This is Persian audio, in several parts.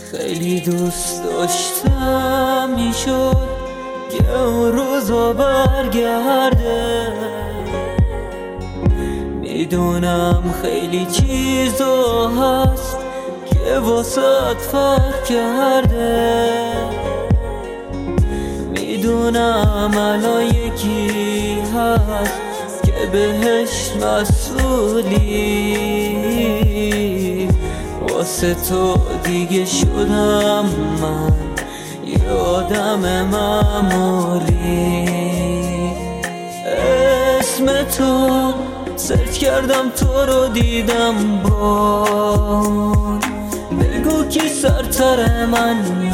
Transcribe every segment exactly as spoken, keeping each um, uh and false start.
خیلی دوست داشتم میشد که اون روزا برگرده. میدونم خیلی چیزا هست که واسه فرق کرده. میدونم الان یکی هست که بهش مسئولی. واسه تو دیگه شدم من یه آدم معمولی. اسم تو سرچ کردم، تو رو دیدم بان. بگو کی سرتر من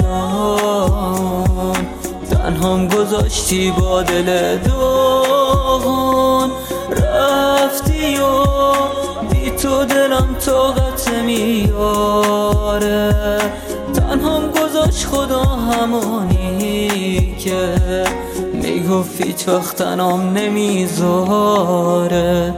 یان. تنهام گذاشتی با دل داغون. رفتی و بی تو دلم طاقت میاره. تنهام گذاشت خدا همونی که میگفت هیچ وقت تنهام نمیذاره.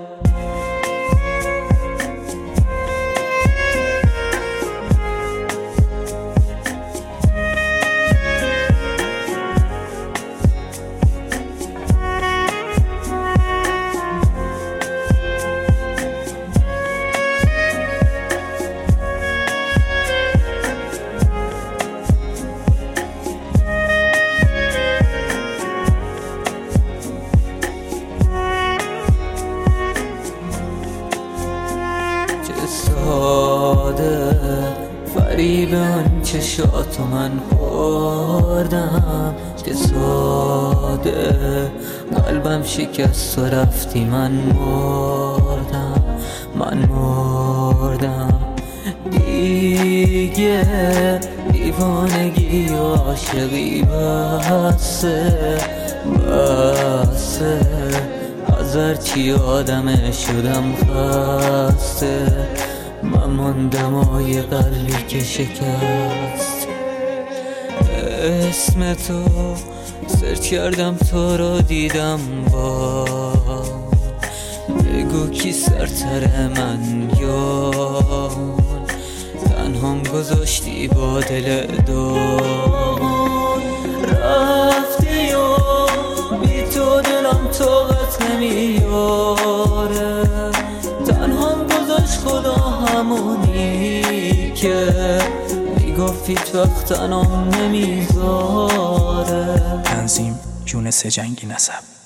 ساده فریب اون چشاتو من خوردم. که ساده قلبم شکست و رفتی، من مردم من مردم دیگه. دیوانگی و عاشقی بسه بسه. از هرچی آدمه شدم خسته. من ماندم آی قلبی که شکست. اسم تو سرچ کردم، تو رو دیدم با. بگو کی سرتر من یان. تنهام گذاشتی با دل داغون. رفتی و بی تو دلم طاقت نمیاره. تنهام گذاشت خدا همونی که میگفت هیچ وقت تنهام نمیذاره. تنظیم یونس جنگی نسب.